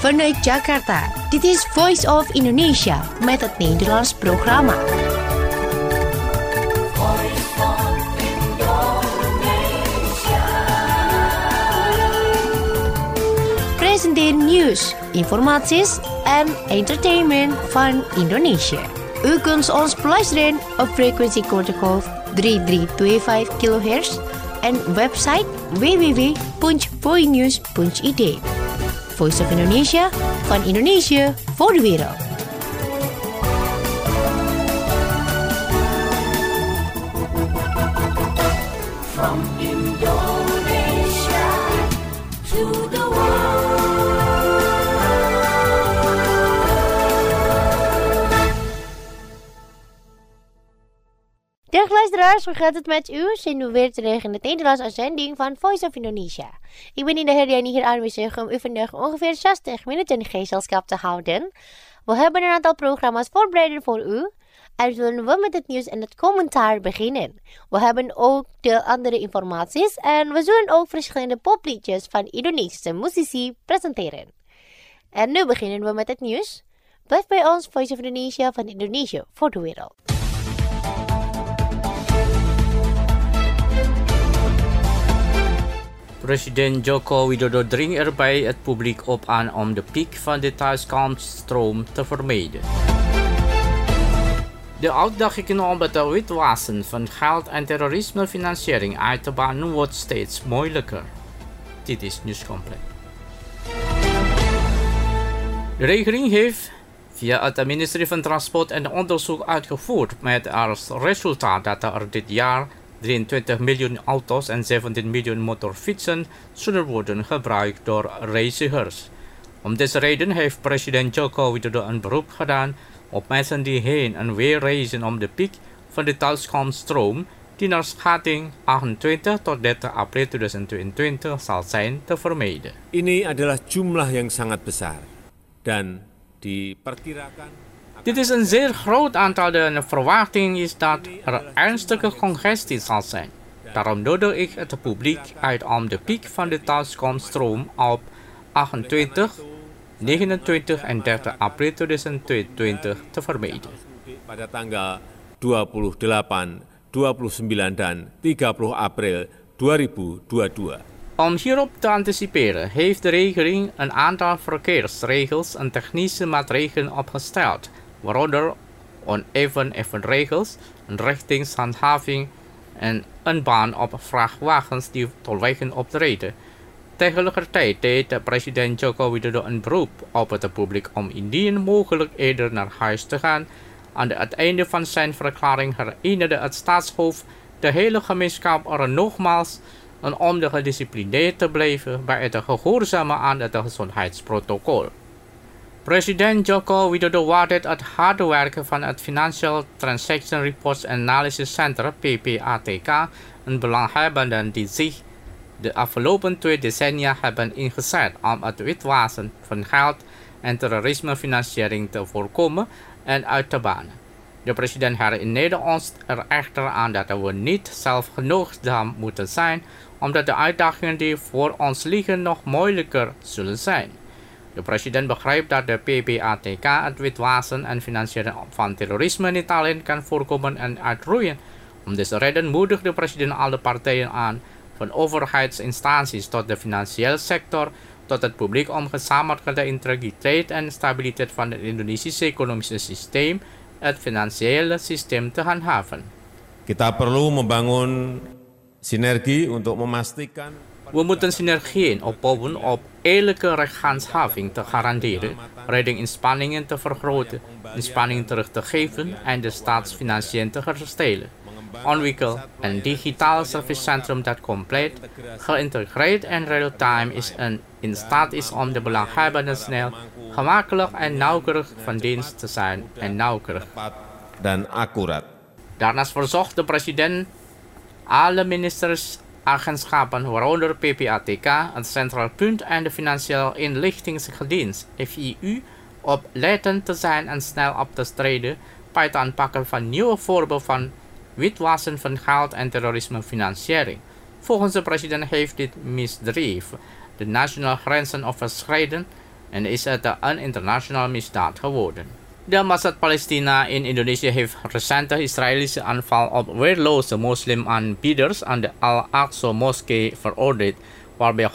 Vanuit Jakarta, dit is Voice of Indonesia met het Nederlands programma. Presenteer nieuws, informaties en entertainment van Indonesië. U kunt ons beluisteren op frequentiegolf 3325 kHz en website www.voinews.id. Voice of Indonesia, van Indonesië voor de wereld. From Indonesia to the Dag luisteraars, hoe gaat het met u? Zijn we weer terug in de Nederlandse uitzending van Voice of Indonesia. Ik ben in de Herdiani hier aanwezig om u vandaag ongeveer 60 minuten gezelschap te houden. We hebben een aantal programma's voorbereid voor u. En zullen we met het nieuws en het commentaar beginnen. We hebben ook de andere informaties en we zullen ook verschillende popliedjes van Indonesische muzici presenteren. En nu beginnen we met het nieuws. Blijf bij ons, Voice of Indonesia van Indonesië voor de wereld. President Joko Widodo dringt erbij het publiek op aan om de piek van de thuiskomststroom te vermijden. De uitdagingen om het witwassen van geld en terrorismefinanciering uit te bannen wordt steeds moeilijker. Dit is Nieuws Compleet. De regering heeft via het ministerie van Transport en Onderzoek uitgevoerd met als resultaat dat er dit jaar 23 miljoen auto's en 17 miljoen motorfietsen zullen worden gebruikt door reizigers. Om deze reden heeft president Joko Widodo een beroep gedaan op mensen die heen en weer reizen om de piek van de thuiskomststroom, die naar schatting 28 tot 30 april 2022 zal zijn, te vermijden. Ini adalah jumlah yang sangat besar dan diperkirakan. Dit is een zeer groot aantal. De verwachting is dat er ernstige congestie zal zijn. Daarom nodig ik het publiek uit om de piek van de thuiskomststroom op 28, 29 en 30 april 2022 te vermijden. Pada tanggal 28, 29 dan 30 april 2022. Om hierop te anticiperen heeft de regering een aantal verkeersregels en technische maatregelen opgesteld, waaronder oneven regels, een richtingshandhaving en een baan op vrachtwagens die tolwegen optreden. Tegelijkertijd deed president Joko Widodo een beroep op het publiek om indien mogelijk eerder naar huis te gaan. Aan het einde van zijn verklaring herinnerde het staatshoofd de hele gemeenschap er nogmaals en om de gedisciplineerd te blijven bij het gehoorzamen aan het gezondheidsprotocol. President Joko Widodo waardeert het harde werk van het Financial Transaction Reports Analysis Center (PPATK), een belanghebbende die zich de afgelopen 2 decennia hebben ingezet om het witwassen van geld en terrorismefinanciering te voorkomen en uit te bannen. De president herinnerde ons er echter aan dat we niet zelfgenoegzaam moeten zijn, omdat de uitdagingen die voor ons liggen nog moeilijker zullen zijn. De president begrijpt dat de PPATK het witwassen en financieren van terrorisme niet alleen kan voorkomen en uitroeien. Om deze reden moedigt de president alle partijen aan, van overheidsinstanties tot de financiële sector, tot het publiek om gezamenlijk de integriteit en stabiliteit van het Indonesische economische systeem, het financiële systeem te handhaven. Kita perlu membangun sinergi untuk memastikan. We moeten synergieën opbouwen om eerlijke rechtshandhaving te garanderen, reddingspanningen te vergroten, inspanningen terug te geven en de staatsfinanciën te herstellen. Ontwikkel een digitaal servicecentrum dat compleet, geïntegreerd en real-time is en in staat is om de belanghebbenden snel, gemakkelijk en nauwkeurig van dienst te zijn en nauwkeurig dan accuraat. Daarnaast verzocht de president alle ministers, agentschappen, waaronder PPATK, het Centraal Punt en de Financiële Inlichtingendienst, FIU, oplettend te zijn en snel op te treden bij het aanpakken van nieuwe voorbeelden van witwassen van geld en terrorismefinanciering. Volgens de president heeft dit misdrijf de nationale grenzen overschreden en is het een internationale misdaad geworden. De ambassade Palestina in Indonesië heeft recent de Israëlische aanval op weerloze moslimaanbieders aan de Al-Aqsa-moskee veroordeeld, waarbij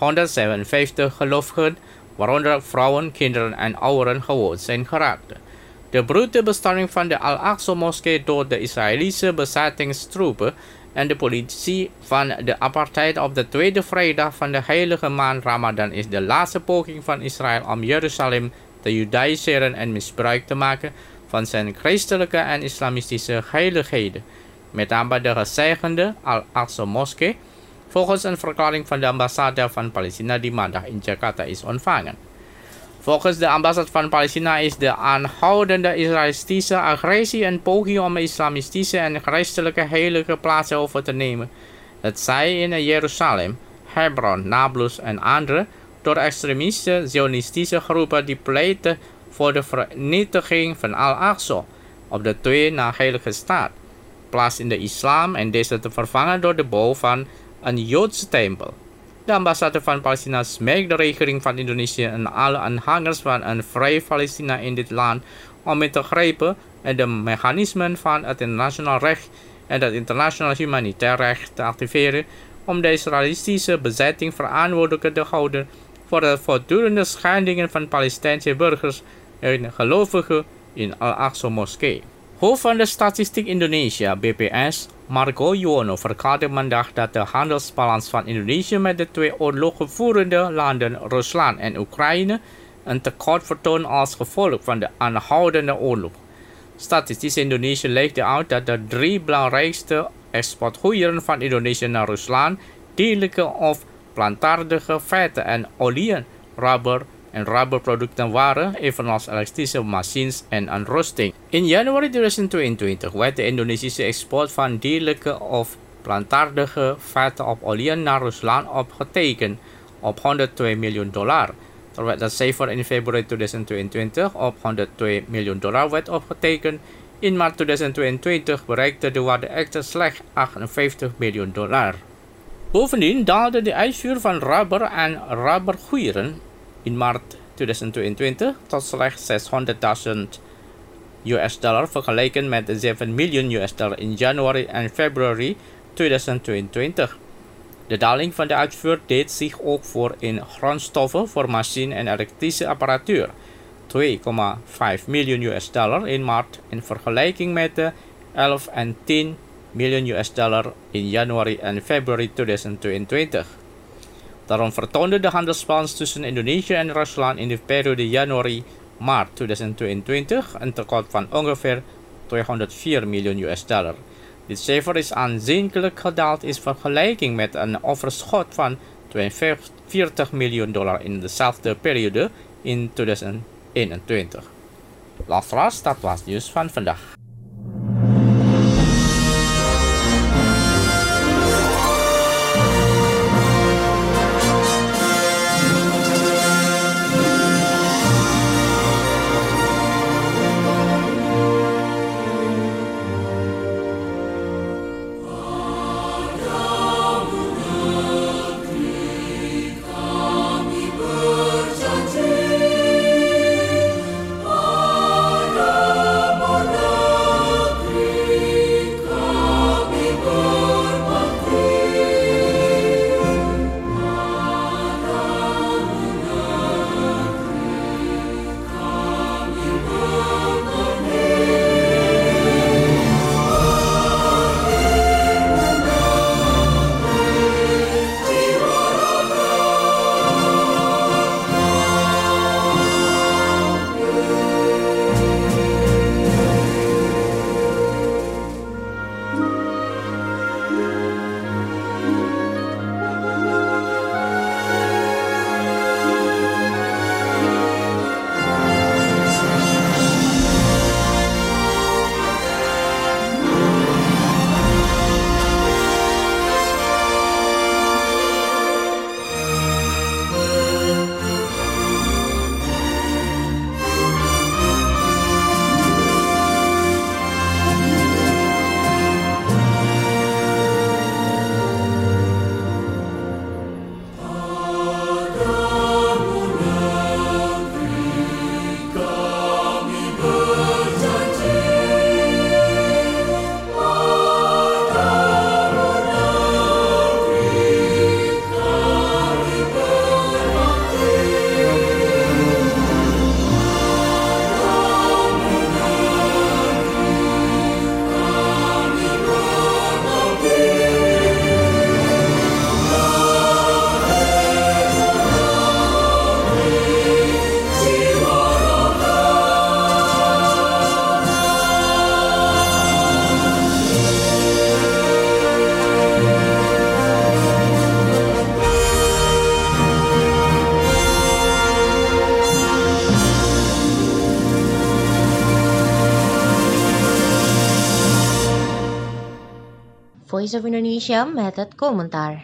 157 gelovigen, waaronder vrouwen, kinderen en ouderen, gewond zijn geraakt. De brute bestorming van de Al-Aqsa-moskee door de Israëlische bezettingstroepen en de politie van de apartheid op de tweede vrijdag van de heilige maand Ramadan is de laatste poging van Israël om Jeruzalem te judaïseren en misbruik te maken van zijn christelijke en islamistische heiligheden, met name de gezegende Al-Aqsa-moskee, volgens een verklaring van de ambassade van Palestina die maandag in Jakarta is ontvangen. Volgens de ambassade van Palestina is de aanhoudende Israëlische agressie een poging om islamistische en christelijke heilige plaatsen over te nemen, het zij in Jeruzalem, Hebron, Nablus en andere, door extremistische Zionistische groepen die pleiten voor de vernietiging van Al-Aqsa op de twee na heilige staat, plaats in de islam en deze te vervangen door de bouw van een Joodse tempel. De ambassade van Palestina smeekt de regering van Indonesië en alle aanhangers van een vrij Palestina in dit land om in te grijpen en de mechanismen van het internationaal recht en het internationaal humanitair recht te activeren om de Israëlische bezetting verantwoordelijk te houden voor de voortdurende schendingen van Palestijnse burgers en gelovigen in Al-Aqsa-moskee. Hoofd van de Statistiek Indonesia, BPS, Margo Yuwono, verklaarde maandag dat de handelsbalans van Indonesië met de twee oorlogvoerende landen, Rusland en Oekraïne, een tekort vertoont als gevolg van de aanhoudende oorlog. Statistisch Indonesië legde uit dat de drie belangrijkste exportgoederen van Indonesië naar Rusland dierlijke of plantaardige vetten en oliën, rubber en rubberproducten waren, evenals elektrische machines en uitrusting. In januari 2022 werd de Indonesische export van dierlijke of plantaardige vetten op oliën naar Rusland opgetekend op $102 miljoen, terwijl dat cijfer in februari 2022 op $102 miljoen werd opgetekend. In maart 2022 bereikte de waarde echter slechts $58 miljoen. Bovendien daalde de uitvoer van rubber en rubbergoederen in maart 2022 tot slechts $600.000 vergeleken met $7 miljoen in januari en februari 2022. De daling van de uitvoer deed zich ook voor in grondstoffen voor machine- en elektrische apparatuur, $2,5 miljoen in maart in vergelijking met de $11 en $10 miljoen in januari en februari 2022. Daarom vertoonde de handelsbalans tussen Indonesië en Rusland in de periode januari-maart 2022 een tekort van ongeveer $204 miljoen. Dit cijfer is aanzienlijk gedaald in vergelijking met een overschot van $42 miljoen in dezelfde periode in 2021. Luisteraars, dat was het nieuws van vandaag. Voice of Indonesia met het commentaar.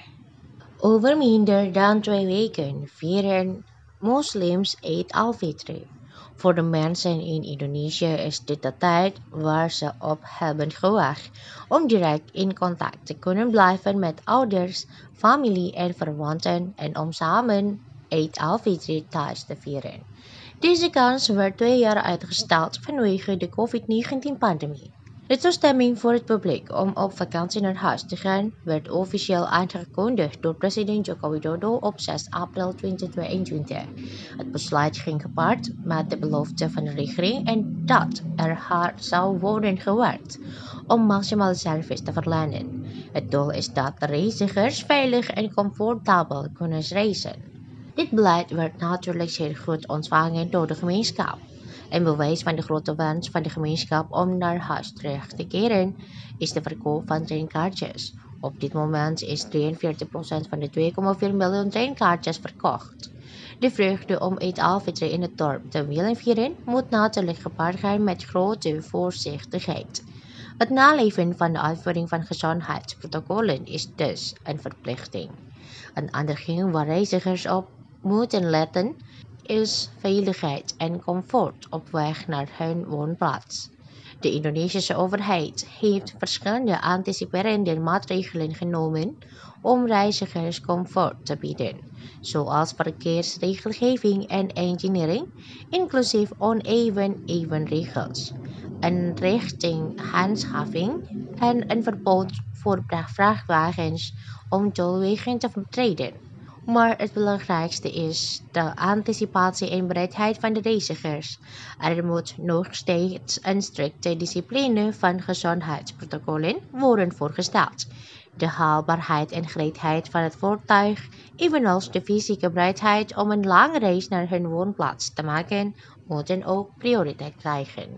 Over minder dan 2 weken vieren moslims Eid al-Fitr. Voor de mensen in Indonesië is dit de tijd waar ze op hebben gewacht om direct in contact te kunnen blijven met ouders, familie en verwanten en om samen Eid al-Fitr thuis te vieren. Deze kans werd 2 jaar uitgesteld vanwege de COVID-19-pandemie. De toestemming voor het publiek om op vakantie naar huis te gaan werd officieel aangekondigd door president Joko Widodo op 6 april 2022. Het besluit ging gepaard met de belofte van de regering en dat er hard zou worden gewerkt om maximale service te verlenen. Het doel is dat de reizigers veilig en comfortabel kunnen reizen. Dit beleid werd natuurlijk zeer goed ontvangen door de gemeenschap. Een bewijs van de grote wens van de gemeenschap om naar huis terug te keren is de verkoop van treinkaartjes. Op dit moment is 43% van de 2,4 miljoen treinkaartjes verkocht. De vreugde om Eid al-Fitr in het dorp te willen vieren moet natuurlijk gepaard gaan met grote voorzichtigheid. Het naleven van de uitvoering van gezondheidsprotocollen is dus een verplichting. Een ander ding waar reizigers op moeten letten is veiligheid en comfort op weg naar hun woonplaats. De Indonesische overheid heeft verschillende anticiperende maatregelen genomen om reizigers comfort te bieden, zoals verkeersregelgeving en engineering, inclusief oneven evenregels, een richtinghandhaving en een verbod voor vrachtwagens om tolwegen te vertreden. Maar het belangrijkste is de anticipatie en bereidheid van de reizigers. Er moet nog steeds een strikte discipline van gezondheidsprotocollen worden voorgesteld. De haalbaarheid en gereedheid van het voertuig, evenals de fysieke bereidheid om een lange reis naar hun woonplaats te maken, moeten ook prioriteit krijgen.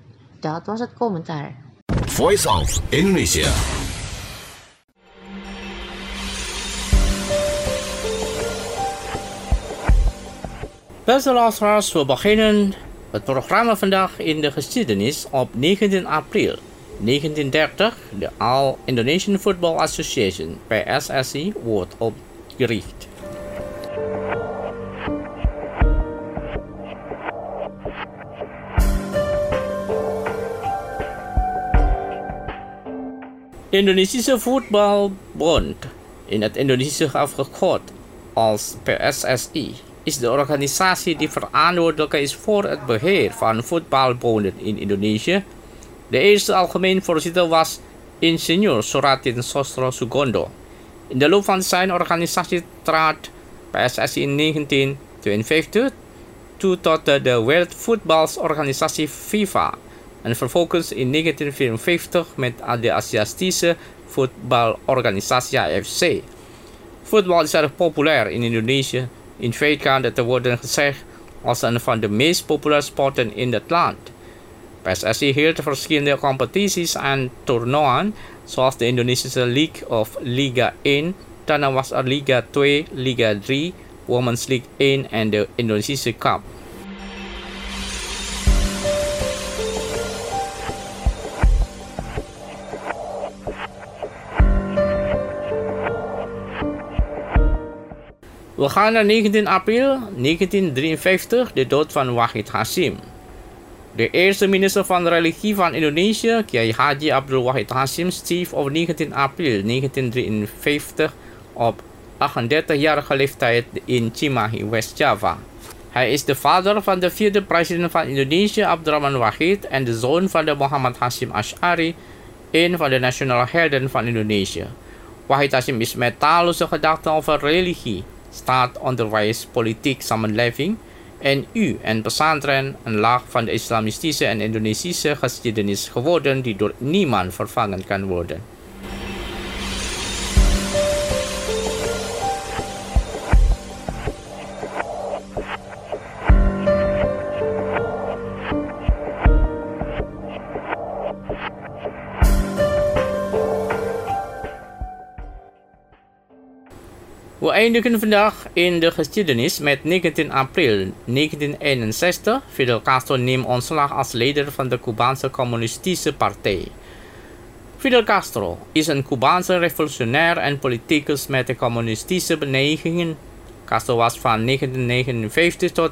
Dat was het commentaar. Voice of Indonesia. Beste luisteraars, we beginnen het programma vandaag in de geschiedenis op 19 april 1930. De All Indonesian Football Association, PSSI, wordt opgericht. Indonesische Voetbalbond, in het Indonesisch afgekort als PSSI, is de organisatie die verantwoordelijk is voor het beheer van voetbalbonden in Indonesië. De eerste algemeen voorzitter was ingenieur Soeratin Sosro Sugondo. In de loop van zijn organisatie trad PSSI in 1952 toe tot de Wereldvoetbalorganisatie FIFA en vervolgens in 1954 met de Aziatische Voetbalorganisatie AFC. Voetbal is erg populair in Indonesië. In feite kan het worden gezegd als een van de meest populaire sporten in het land. PSSI hield verschillende competities en toernooien, zoals de Indonesische League of Liga 1. Daarna was er Liga 2, Liga 3, Women's League 1 en de Indonesische Cup. We gaan naar 19 april 1953, de dood van Wahid Hasim. De eerste minister van religie van Indonesië, Kiai Haji Abdul Wahid Hasim, stierf op 19 april 1953 op 38-jarige leeftijd in Cimahi, West-Java. Hij is de vader van de 4e president van Indonesië, Abdurrahman Wahid, en de zoon van de Muhammad Hashim Ash'ari, een van de nationale helden van Indonesië. Wahid Hasim is met talloze gedachten over religie, staat, onderwijs, politiek, samenleving, NU en pesantren een laag van de islamistische en Indonesische geschiedenis geworden die door niemand vervangen kan worden. We eindigen vandaag in de geschiedenis met 19 april 1961. Fidel Castro neemt ontslag als leider van de Cubaanse Communistische Partij. Fidel Castro is een Cubaanse revolutionair en politicus met de communistische neigingen. Castro was van 1959 tot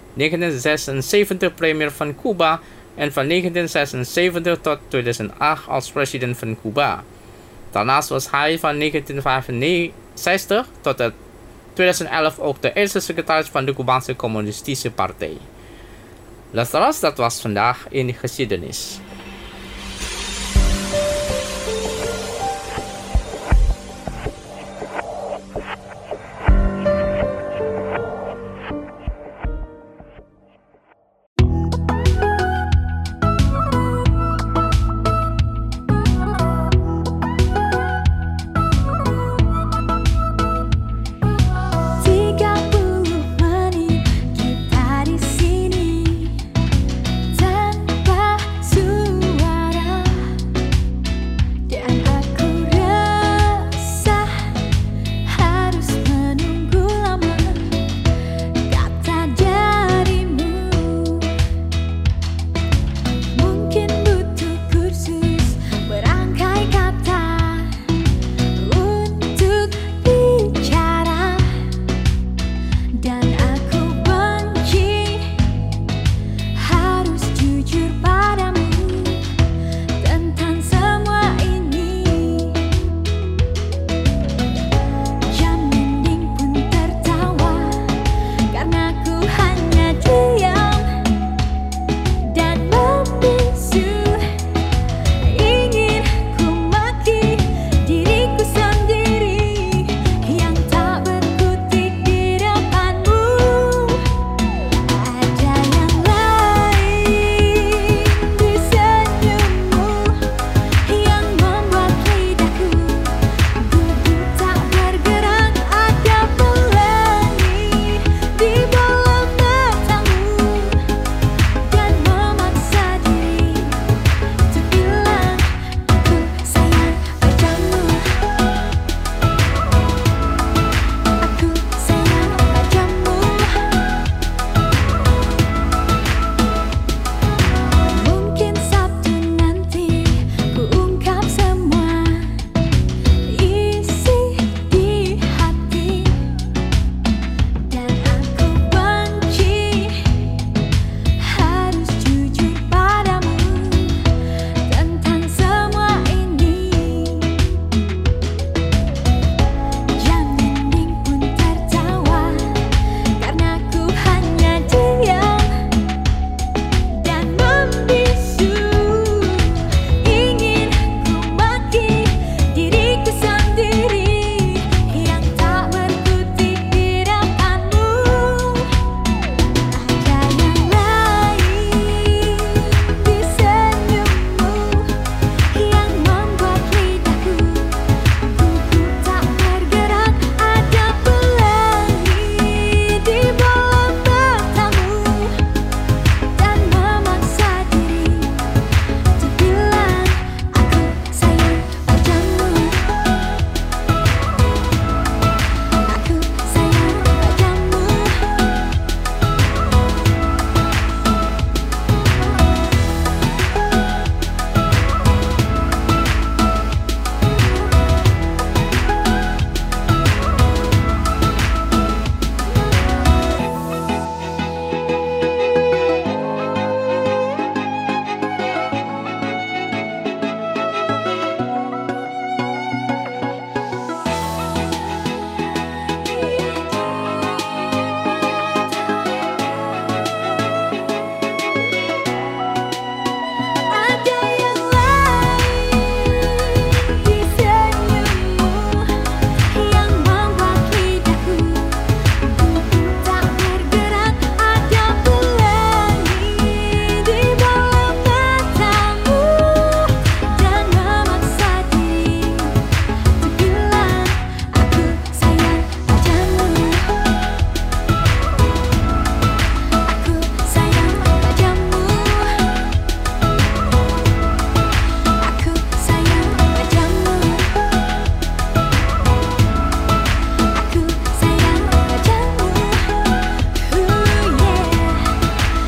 1976 premier van Cuba en van 1976 tot 2008 als president van Cuba. Daarnaast was hij van 1965 tot 2011 ook de eerste secretaris van de Cubaanse Communistische Partij. Luisteraars, dat was vandaag in geschiedenis.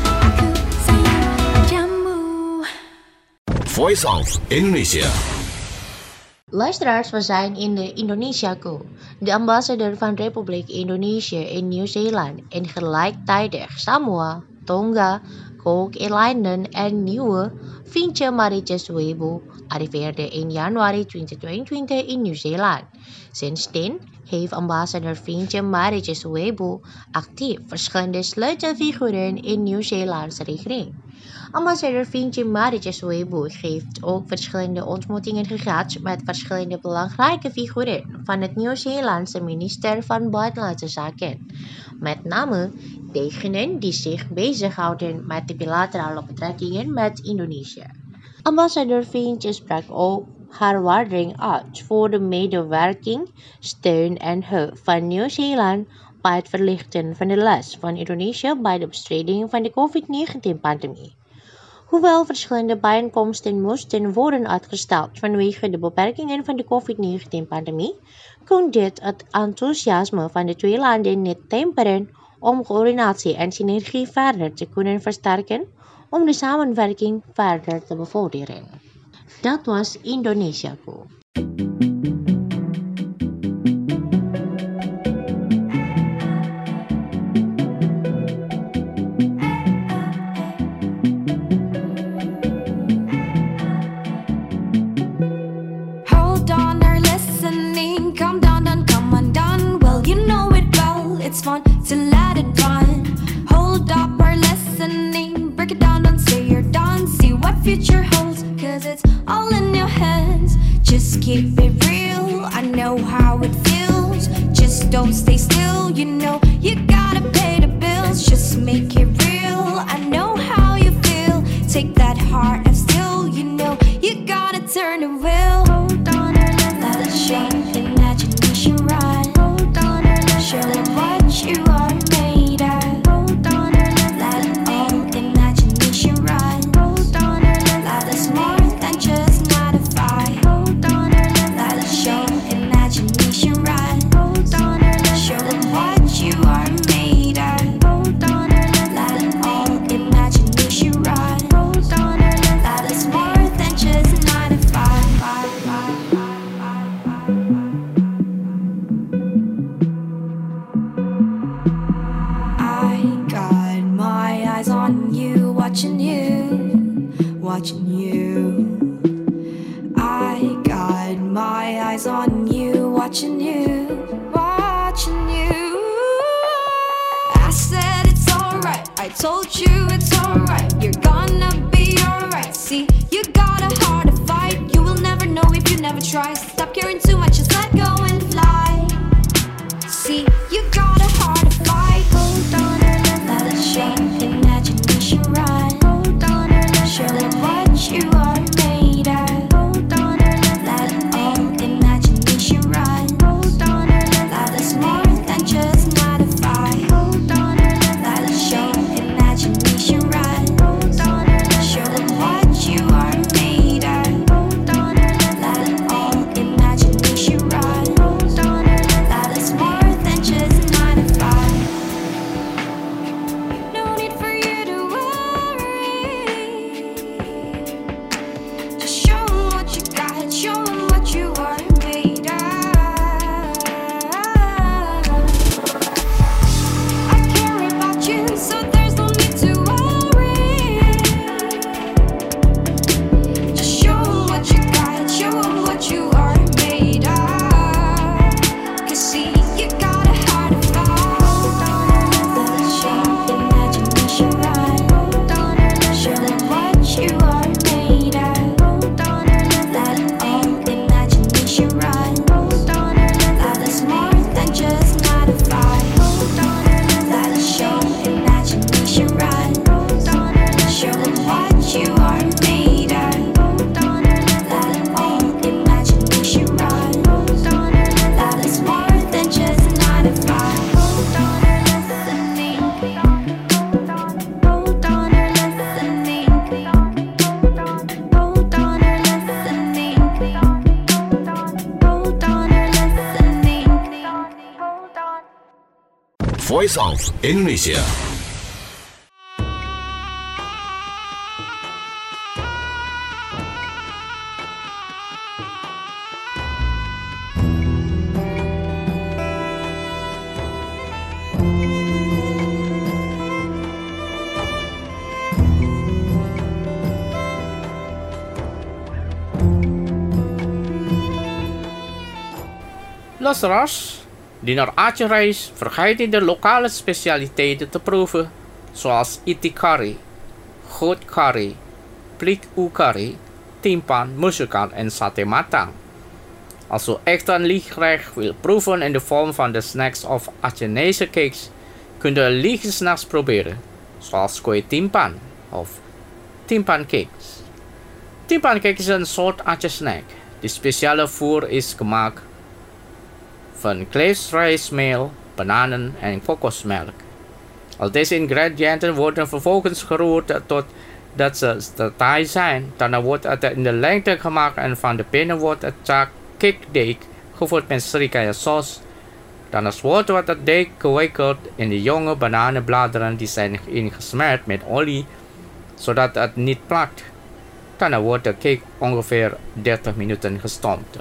Voice of Indonesia. Luisteraars, we zijn in de Indonesiaku. De ambassadeur van Republiek Indonesië in Nieuw-Zeeland en gelijktijdig Samoa, Tonga, Cook-eilanden en Nieuwe Vriendje Mauritius Weibo arriveerde in januari 2022 in Nieuw-Zeeland. Sindsdien heeft ambassadeur Vriendje Mauritius Weibo actief verschillende sleutelfiguren in Nieuw-Zeelandse regering. Ambassadeur Vriendje Mauritius Weibo heeft ook verschillende ontmoetingen gehad met verschillende belangrijke figuren van het Nieuw-Zeelandse minister van Buitenlandse Zaken, met name degenen die zich bezighouden met de bilaterale betrekkingen met Indonesië. Ambassadeur Vriendje sprak ook haar waardering uit voor de medewerking, steun en hulp van Nieuw-Zeeland bij het verlichten van de last van Indonesië bij de bestrijding van de COVID-19-pandemie. Hoewel verschillende bijeenkomsten moesten worden uitgesteld vanwege de beperkingen van de COVID-19-pandemie, kon dit het enthousiasme van de twee landen niet temperen om coördinatie en synergie verder te kunnen versterken om de samenwerking verder te bevorderen. Dat was Indonesiaku. Hold on, are listening. Come down, come undone. Well, you know it well. It's fun to let it run. Hold up, are listening. Break it down, don't say you're done. See what future holds, 'cause it's all in your hands. Just keep it real. I know how it feels. Just don't stay still. You know you gotta pay the bills. Just make it real. I know how you feel. Take that heart and still. You know you gotta turn the wheel. Hold on, let it shake. Imagination run. Hold on, show them what you are made of. Hold on, let it all imagination run. Hold on, let us more than just 9 to 5. Hold on, let it show imagination run. Hold on, show them what you are made of. Hold on, let it all imagination run. Hold on, let us more than just 9 to 5. I got my eyes on you, watching you, watching you. I got my eyes on you, watching you, watching you. I said it's alright, I told you it's alright. You're gonna be alright. See, you got a heart to fight. You will never know if you never try. Stop caring too much, just let go and fly. See, you got a heart to fight. Hold on, let it shake. Imagination run. Hold on, show them what you are made of. Hold on, let it all imagination run. Hold on, let us more than just 9 to 5. Hold on, let it show. Imagination run. Hold on, show them what you are made of. Hold on, let it all imagination run. Hold on, let us more than just 9 to 5. No need for you to worry. Just show 'em what you got, show 'em what you are made of. I care about you, so there's no need to worry. Just show 'em what you got, show 'em what you are made of. 'Cause see, you got a heart to fight. Hold on, let it shake. Imagination run. Hold on, show them what you are made of. Hold on, let it all imagination run. Hold on, let us more than just 9 to 5. Hold on, let it show. Imagination run. Hold on, show them what you are made of. Hold on, let it all imagination run. Hold on, let us more than just 9 to 5. Hold on, listening. Hold on, listening. Hold on, listening. Hold on, listening. Hold on. Voice of Indonesia. Luisteraars die naar Aceh reist, vergeten de lokale specialiteiten te proeven, zoals iti curry, goat curry, plik u curry, timpan, musukan en sate matang. Als u echt een lieggerecht wil proeven in de vorm van de snacks of Achenese cakes, kunt u lieg-snacks proberen, zoals kue timpan of timpan cakes. Timpan cake is een soort Aceh snack. De speciale voer is gemaakt van kleefsrijstmeel, bananen en kokosmelk. Al deze ingrediënten worden vervolgens geroerd totdat ze taai zijn. Daarna wordt het in de lengte gemaakt en van de binnen wordt het cakedeeg gevoerd met srikaya saus. Daarna wordt het deeg gewikkeld in de jonge bananenbladeren die zijn ingesmeerd met olie, zodat het niet plakt. Daarna wordt de cake ongeveer 30 minuten gestoomd.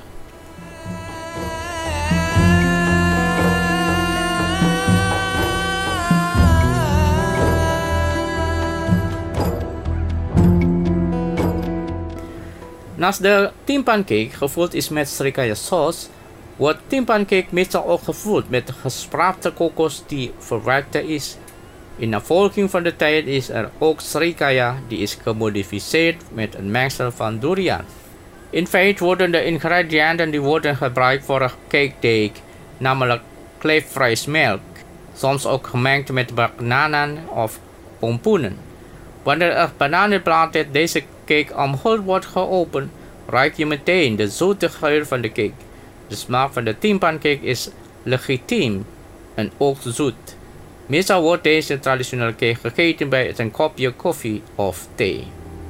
Naast de timpancake gevuld is met srikaya saus, wordt timpancake meestal ook gevuld met gespraapte kokos die verwerkt is. In navolging van de tijd is er ook srikaya die is gemodificeerd met een mengsel van durian. In feite worden de ingrediënten die worden gebruikt voor een cakedeeg, namelijk kleefsrijstmelk, soms ook gemengd met bananen of pompoenen. Wanneer het bananenblad uit deze cake omhuld wordt geopend, ruik je meteen de zoete geur van de cake. De smaak van de timpancake is legitiem en ook zoet. Meestal wordt deze traditionele cake gegeten bij een kopje koffie of thee.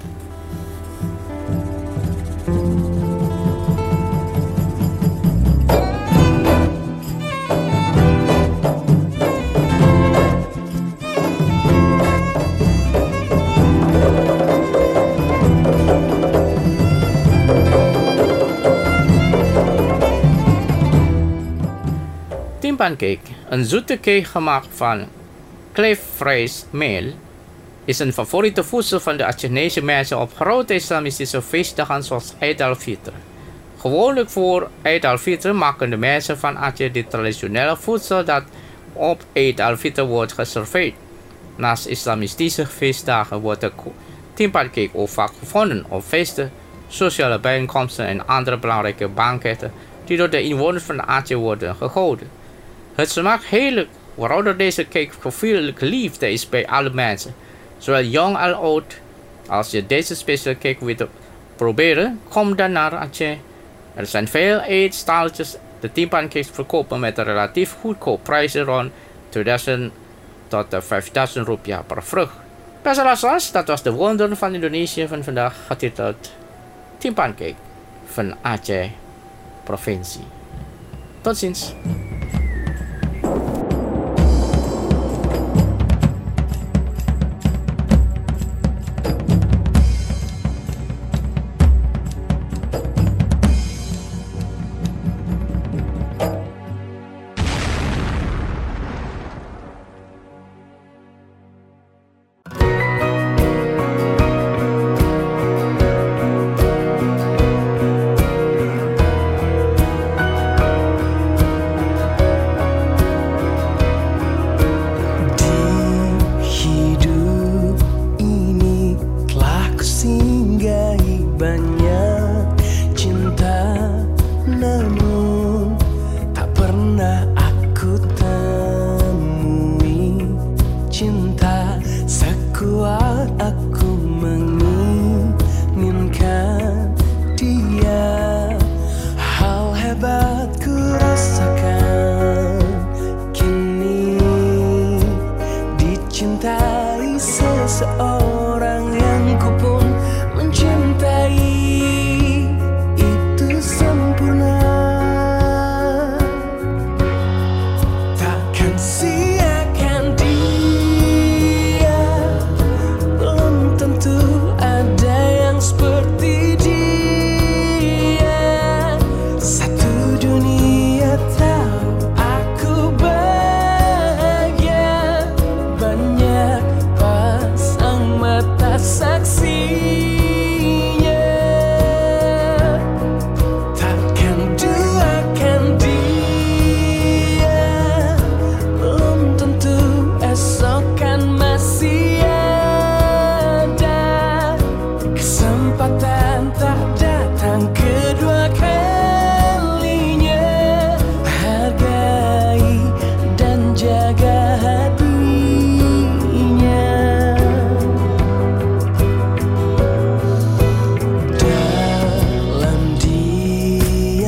Timpancake, een zoete cake gemaakt van kleefsrijstmeel, is een favoriete voedsel van de Achenese mensen op grote islamitische feestdagen zoals Eid al-Fitr. Gewoonlijk voor Eid al-Fitr maken de mensen van Aceh dit traditionele voedsel dat op Eid al-Fitr wordt geserveerd. Naast islamitische feestdagen wordt de timpancake ook vaak gevonden op feesten, sociale bijeenkomsten en andere belangrijke banketten die door de inwoners van Aceh worden gehouden. Het smaakt heerlijk, waardoor deze cake veel geliefd is bij alle mensen, zowel jong als oud. Als je deze speciale cake wilt proberen, kom dan naar Aceh. Er zijn veel eetstaaltjes de timpancakes verkopen met een relatief goedkoop prijzen rond 2000 tot 5000 rupiah per vrucht. Beste luisteraars, dat was de wonder van Indonesië van vandaag, getiteld Timpancake van Aceh provincie. Tot ziens.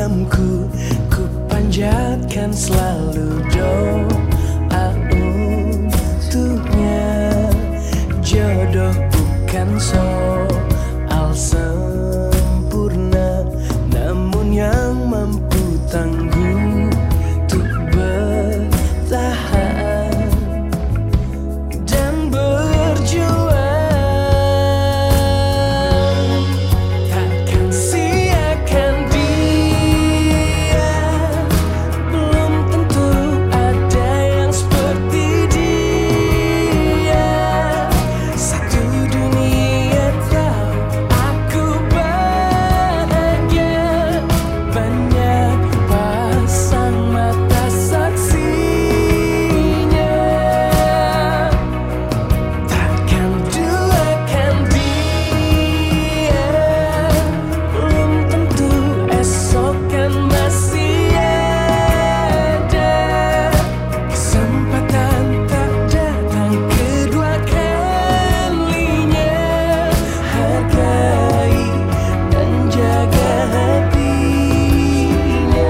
malamku ku panjatkan selalu doa untuknya. Jodoh bukan soal sempurna, namun yang mampu tangguh untuk bertahan dan berjuang. Takkan siakan dia, belum tentu ada yang seperti dia. Satu dunia tahu aku bahagia, banyak pasang mata saksinya. Takkan duakan dia, belum tentu esok kan masih ada. Kesempatan tak datang kedua kalinya. Hargai dan jaga hatinya.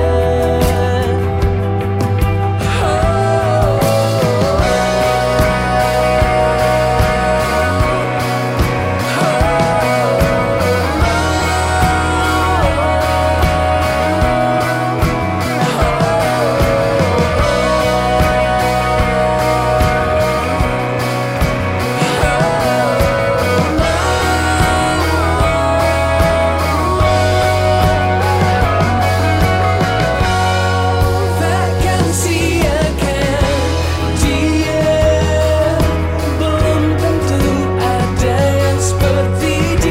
Takkan siakan dia, belum tentu ada yang seperti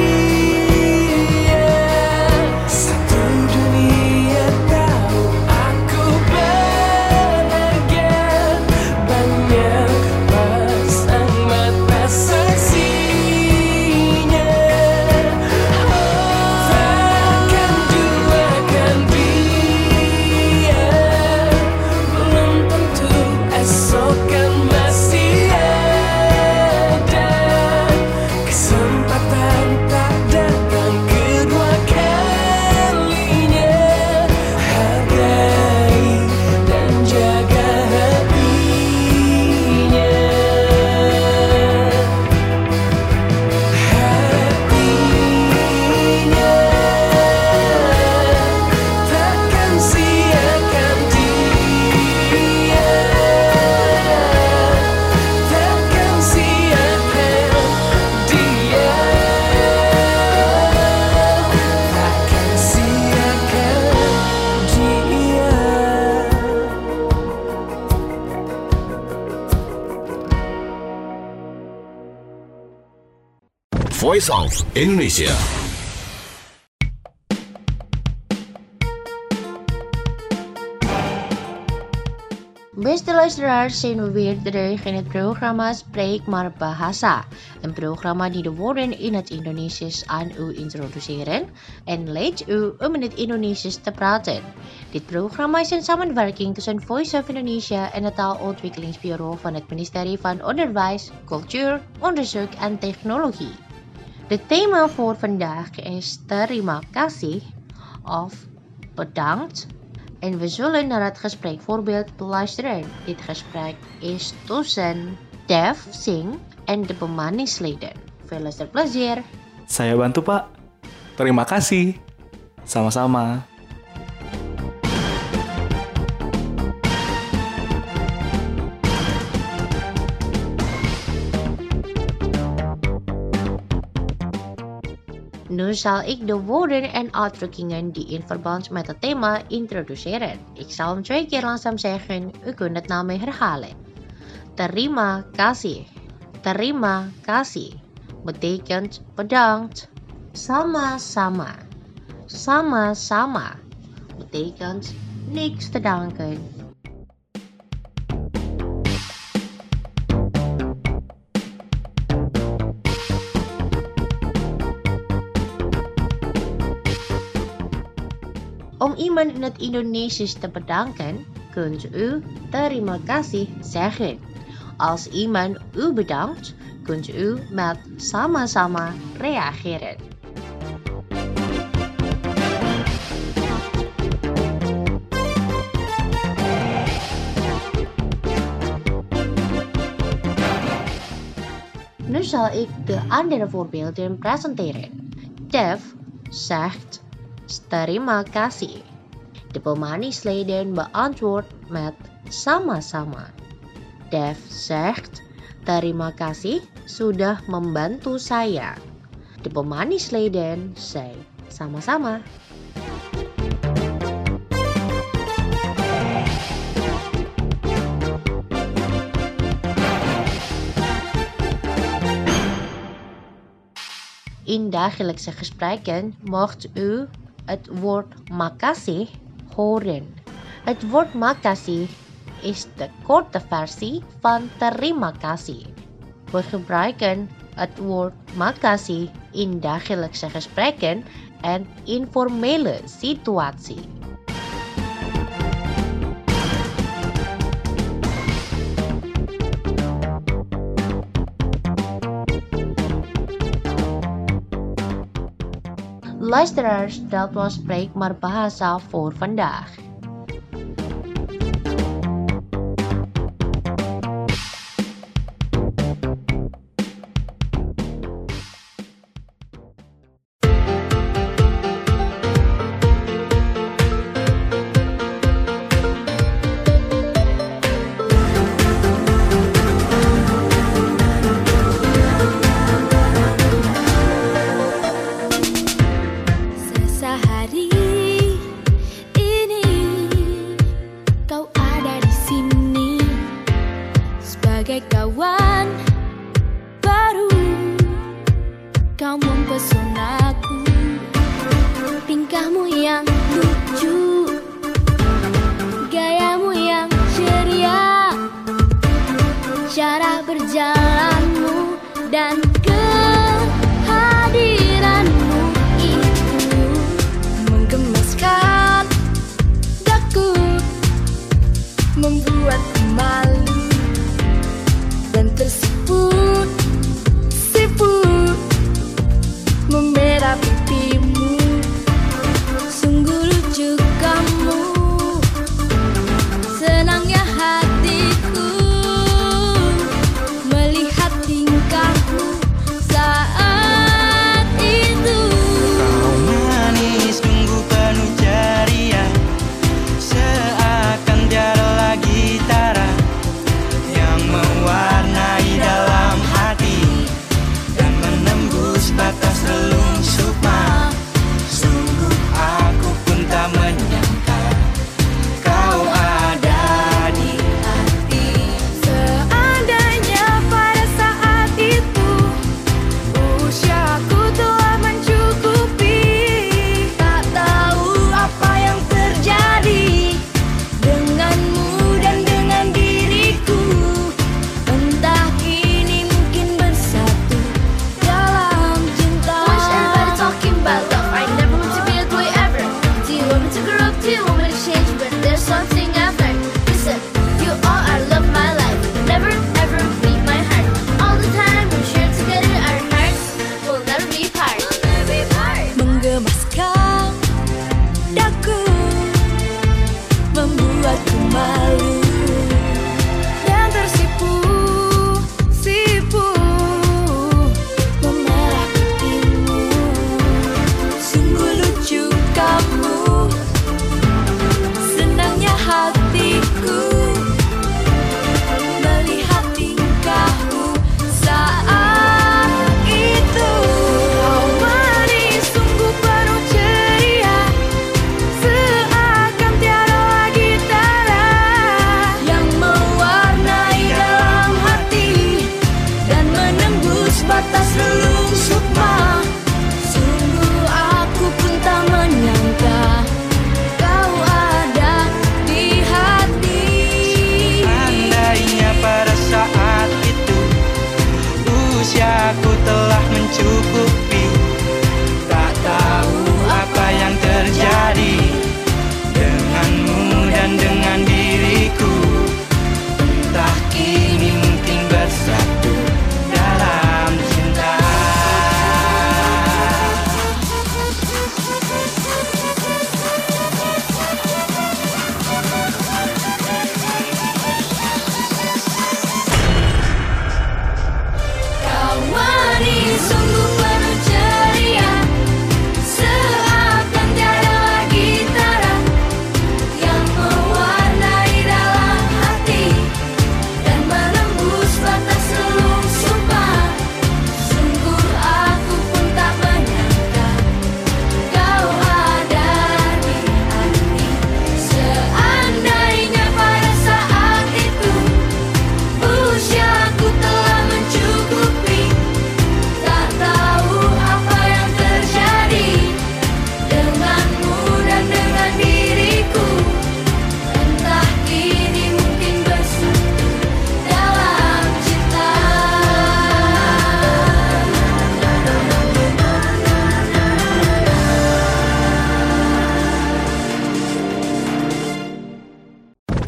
dia. Satu dunia tahu aku bahagia, banyak pasang mata saksinya. Takkan duakan dia, belum tentu esok kan masih ada. Kesempatan tak datang kedua kalinya. Hargai dan jaga hatinya. Takkan siakan dia, takkan siakan dia, takkan siakan dia. Voice of Indonesia. Beste luisteraars, zijn we weer terug in het programma Spreek maar Bahasa. Een programma die de woorden in het Indonesisch aan u introduceren en leidt u om in het Indonesisch te praten. Dit programma is een samenwerking tussen Voice of Indonesia en het taalontwikkelingsbureau van het ministerie van Onderwijs, Cultuur, Onderzoek en Technologie. Het thema voor vandaag is terima kasih of bedankt. En we zullen naar het gespreekvoorbeeld beluisteren. Dit gesprek is tussen Dev Singh en de bemanningsleden. Veel luisterplezier. Saya bantu, Pak. Terima kasih. Sama-sama. Nu zal ik de woorden en uitdrukkingen die in verband met het thema introduceren. Ik zal hem 2 keer langzaam zeggen, u kunt het na mij herhalen. Terima kasih. Terima kasih betekent bedankt. Sama-sama. Sama-sama betekent niks te danken. Om iemand in het Indonesisch te bedanken, kunt u terima kasih zeggen. Als iemand u bedankt, kunt u met sama-sama reageren. zal ik de andere voorbeelden presenteren. Dave zegt terima kasih. De pemanisleden beantwoordt met sama-sama. Dave zegt terima kasih sudah membantu saya. De pemanisleden zei sama-sama. In dagelijkse gesprekken mocht u het woord makasih horen. Het woord makasih is de korte versie van terima kasih. We gebruiken het woord makasih in dagelijkse gesprekken en informele situatie. Luisteraars, dat was Spreekbaar Bahasa voor vandaag. Sehari ini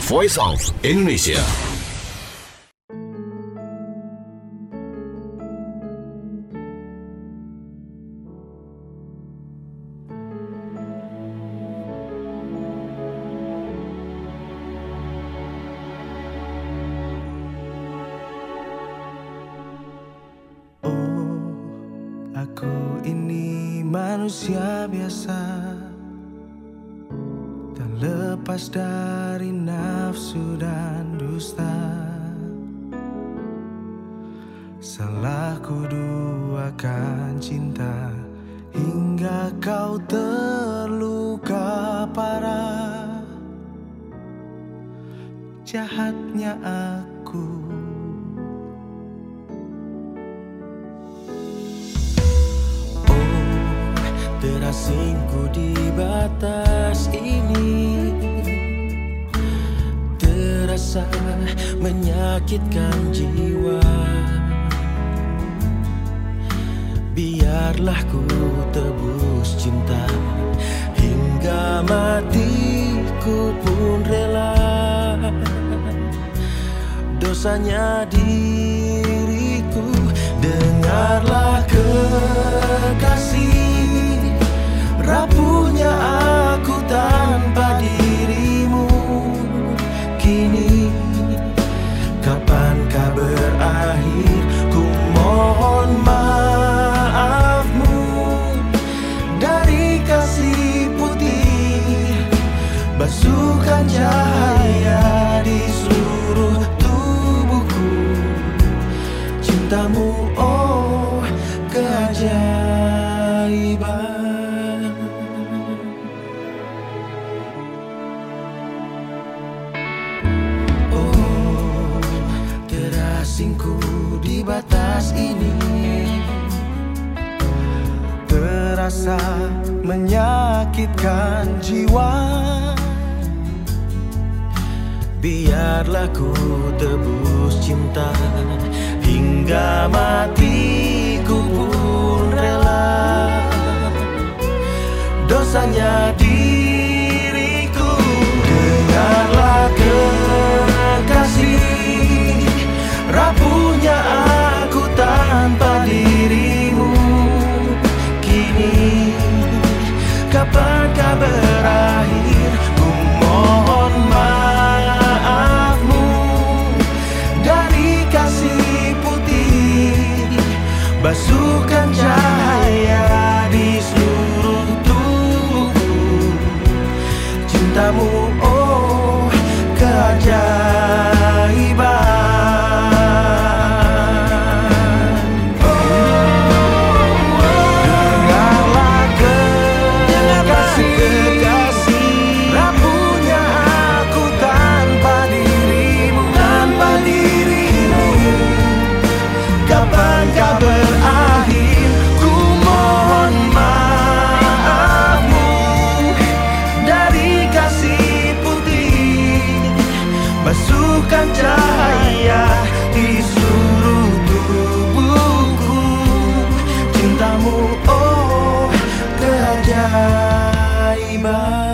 Voice of Indonesia. Aku ini manusia biasa, tak lepas dari nafsu dan dusta. Salahku duakan cinta hingga kau terluka parah. Jahatnya aku. Terasingku di batas ini, terasa menyakitkan jiwa. Biarlah ku tebus cinta hingga matiku pun rela. Dosanya diriku, dengarlah kekasih, rapuhnya aku tanpa dirimu. Kini kapankah berakhir? Ku mohon maafmu. Dari kasih putih basuhkan cahaya di seluruh tubuhku. Cintamu, oh keajaiban. Oh, terasingku di batas ini, terasa menyakitkan jiwa. Biarlah ku tebus cinta hingga matiku pun rela. Dosanya diriku, dengarlah kekasih, rapuhnya aku tanpa dirimu. Kini kapankah berakhir? Ku mohon maafmu. Dari kasih putih basuhkan cahaya di seluruh tubuhku. Cintamu, oh keajaiban. Dengarlah kekasih, rapuhnya aku tanpa dirimu. Kapankah berakhir? Ku mohon maafmu. Dari kasih putih basuhkan cahaya di seluruh tubuhku. Cintamu, oh keajaiban.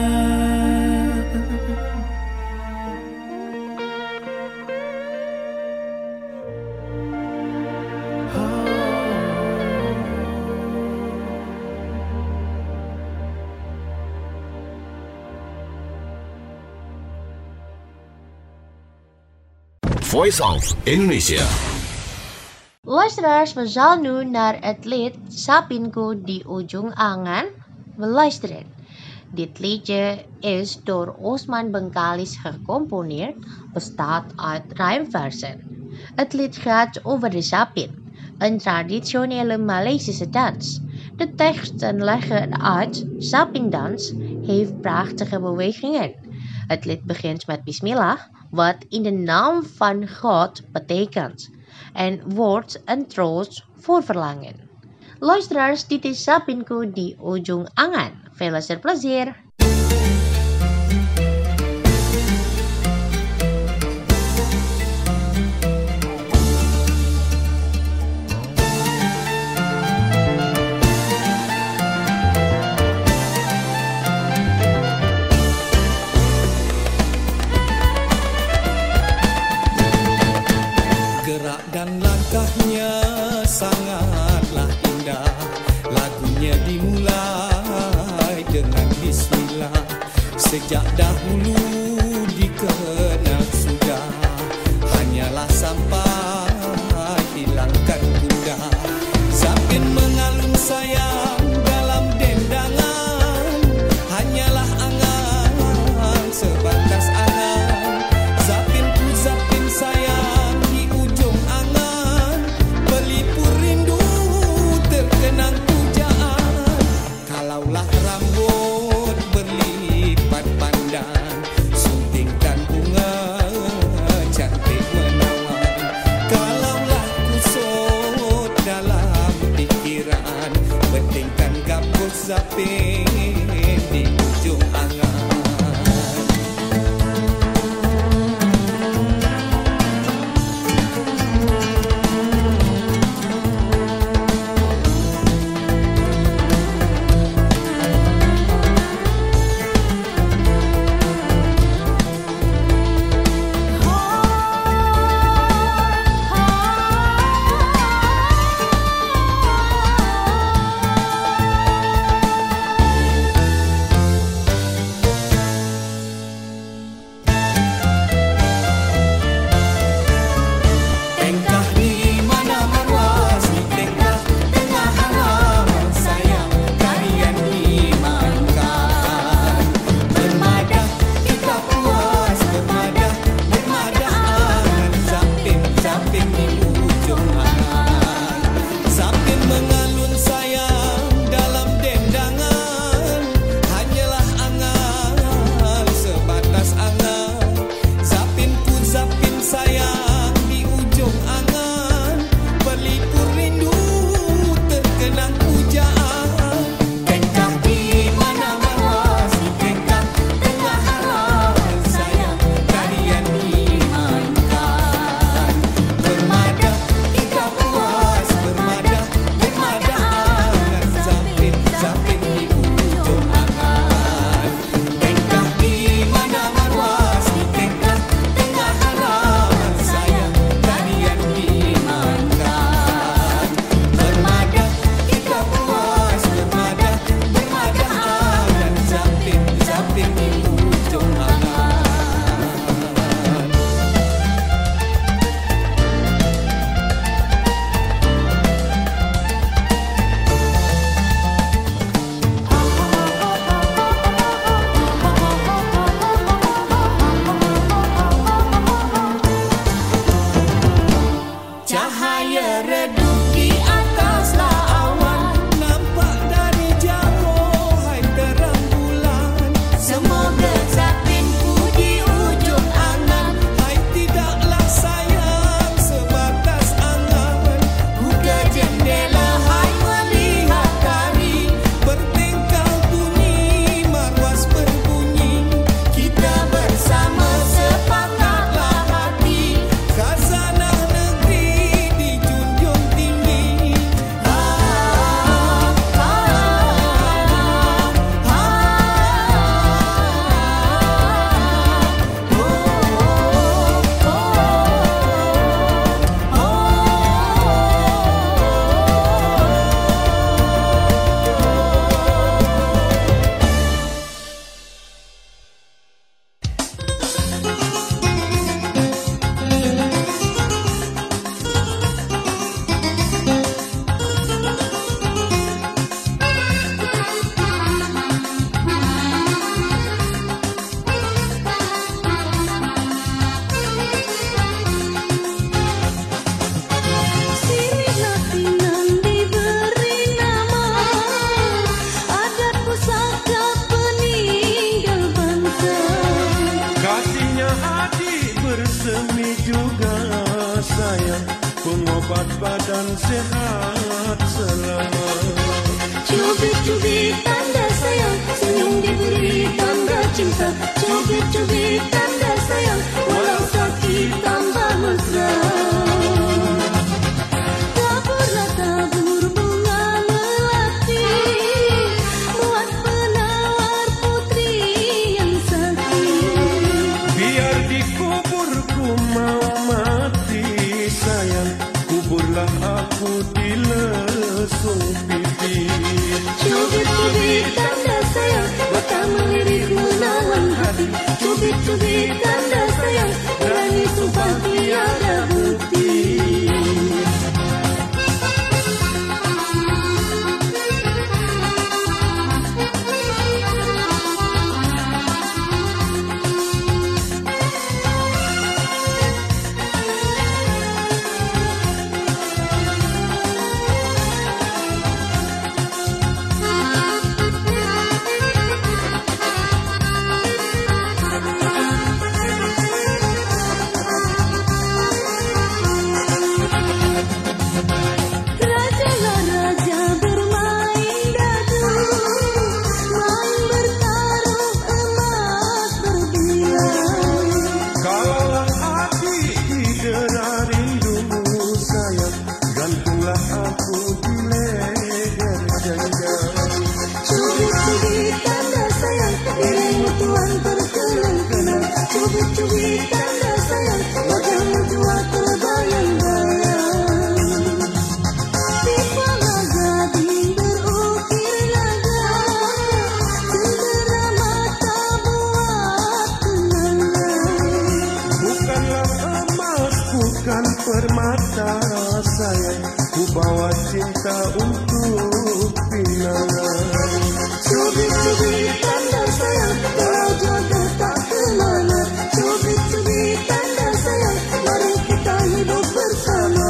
Voice of Indonesia. Luisteraars, we zal nu naar het lied Sapinku di Ujung Angan beluisteren. Dit liedje is door Osman Bengkalis gecomponeerd, bestaat uit rijmversen. Het lied gaat over de sapin, een traditionele Maleisische dans. De teksten leggen uit, sapindans heeft prachtige bewegingen. Het lied begint met Bismillah, wat in de naam van God betekent, en wordt een troost voor verlangen. Luisteraars, dit is Sapinku di Ujung Angan. Veel luisterplezier! Sejak dahulu dikenal sudah, hanyalah sampah hilangkan kuda. Zapin mengalun sayang dalam dendangan, hanyalah angan sebatas angan. Zapin ku zapin sayang di ujung angan, pelipur rindu terkenang pujaan. Kalaulah rambut berlipat pandan, suntingkan bunga cantik menawan. Kalaulah kusut dalam pikiran, pentingkan gabus zapin di ujung angan. Tengkah di mana marwas, tengkah tengah halaman sayang kalian dimainkan. Bermadah kita puas, bermadah angan, zapin di ujung angan. Zapin mengalun sayang dalam dendangan, hanyalah angan sebatas angan. Zapin ku zapin sayang di ujung angan, pelipur rindu terkenang pujaan. Tengkah di mana marwas, tengkah tengah halaman sayang kalian dimainkan. Bermadah kita puas, bermadah angan, zapin di ujung angan. Tengkah di mana marwas, tengkah tengah halaman sayang kalian dimainkan. Bermadah kita puas, bermadah angan, zapin di ujung angan. Cahaya redup di ataslah awan, nampak dari jauh hai terang bulan. Semoga zapinku di ujung angan, hai tidaklah sayang sebatas angan. Buka jendela hai melihat hari, bertengkar bunyi marwas berbunyi. Kita bersama sepakatlah hati, khazanah negeri dijunjung tinggi. Sinilah Pinang diberi nama, adat pusaka peninggal bangsa. Kasihnya adik bersemi juga sayang, pengobat badan sehat selama. Cubit-cubit tanda sayang, senyum diberi tanda cinta. Cubit-cubit tanda sayang, walau sakit tambah mesra. Taburlah tabur bunga melati, buat penawar putri yang sakit. Biar dikuburku mau mati sayang, kuburlah aku di lesung pipi. Cubit-cubit tanda sayang, mata melirik menawan hati. Cubit-cubit tanda sayang, berani sumpah tiada bukti. Cubit-cubit tanda sayang, wajahmu jua terbayang-bayang. Tipalah gading berukir laga, cendera mata buat kenangan. Bukanlah emas, bukan permata sayang, ku bawa cinta untuk pinangan. Cubit-cubit tanda sayang, walau jodoh tak kemana. Cubit-cubit tanda sayang, mari kita hidup bersama.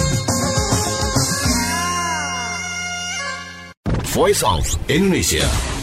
Voice of Indonesia.